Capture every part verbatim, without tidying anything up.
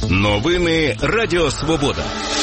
Новини Радіо Свобода.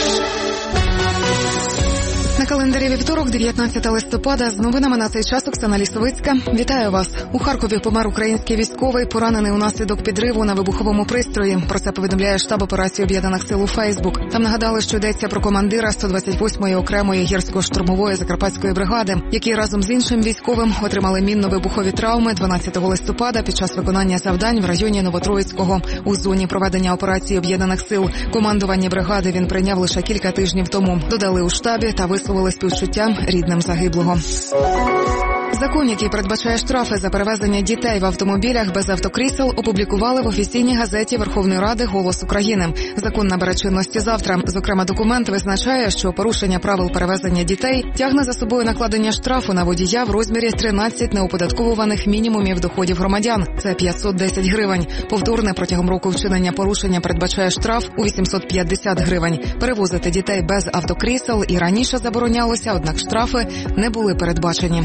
На календарі вівторок, дев'ятнадцятого листопада, з новинами на цей час Оксана Лісовицька. Вітаю вас. У Харкові помер український військовий, поранений унаслідок підриву на вибуховому пристрої. Про це повідомляє штаб операції Об'єднаних сил у Фейсбук. Там нагадали, що йдеться про командира сто двадцять восьмої окремої гірсько-штурмової Закарпатської бригади, які разом з іншим військовим отримали мінно-вибухові травми дванадцятого листопада під час виконання завдань в районі Новотроїцького. У зоні проведення операції Об'єднаних сил командування бригади він прийняв лише кілька тижнів тому. Додали у штабі та висловили співчуття рідним загиблого. Закон, який передбачає штрафи за перевезення дітей в автомобілях без автокрісел, опублікували в офіційній газеті Верховної Ради «Голос України». Закон набере чинності завтра. Зокрема, документ визначає, що порушення правил перевезення дітей тягне за собою накладення штрафу на водія в розмірі тринадцять неоподатковуваних мінімумів доходів громадян. Це п'ятсот десять гривень. Повторне протягом року вчинення порушення передбачає штраф у вісімсот п'ятдесят гривень. Перевозити дітей без автокрісел і раніше заборонялося, однак штрафи не були передбачені.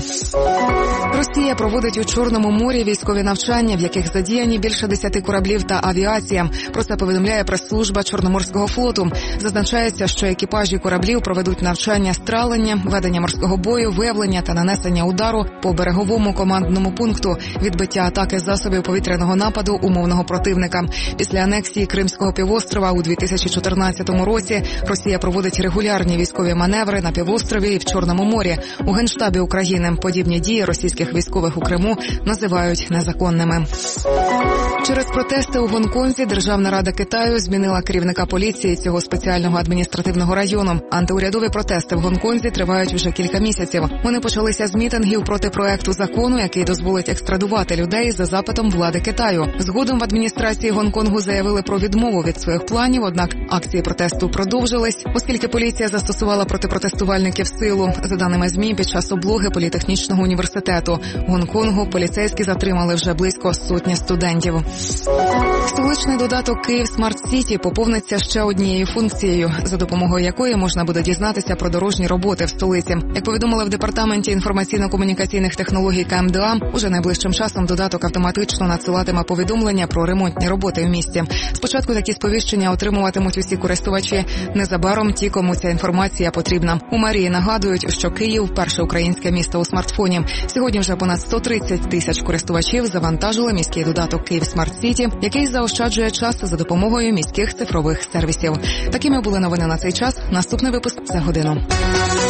Росія проводить у Чорному морі військові навчання, в яких задіяні більше десяти кораблів та авіація. Про це повідомляє прес-служба Чорноморського флоту. Зазначається, що екіпажі кораблів проведуть навчання стралення, ведення морського бою, виявлення та нанесення удару по береговому командному пункту, відбиття атаки засобів повітряного нападу умовного противника. Після анексії Кримського півострова у дві тисячі чотирнадцятому році Росія проводить регулярні військові маневри на півострові і в Чорному морі. У Генштабі України подібні дії російських військових у Криму називають незаконними. Через протести у Гонконзі Державна рада Китаю змінила керівника поліції цього спеціального адміністративного району. Антиурядові протести в Гонконзі тривають вже кілька місяців. Вони почалися з мітингів проти проекту закону, який дозволить екстрадувати людей за запитом влади Китаю. Згодом в адміністрації Гонконгу заявили про відмову від своїх планів, однак акції протесту продовжились, оскільки поліція застосувала проти протестувальників силу. За даними ЗМІ, під час облоги політехнічного університету Гонконгу поліцейські затримали вже близько сотні студентів. Столичний додаток «Київ Смарт Сіті» поповниться ще однією функцією, за допомогою якої можна буде дізнатися про дорожні роботи в столиці. Як повідомили в Департаменті інформаційно-комунікаційних технологій КМДА, уже найближчим часом додаток автоматично надсилатиме повідомлення про ремонтні роботи в місті. Спочатку такі сповіщення отримуватимуть усі користувачі. Незабаром ті, кому ця інформація потрібна. У мерії нагадують, що Київ – перше українське місто у смартфоні. Сьогодні вже понад сто тридцять тисяч користувачів завантажили міський додаток «Київ Смарт Сіті», який заощаджує час за допомогою міських цифрових сервісів. Такими були новини на цей час. Наступний випуск за годину.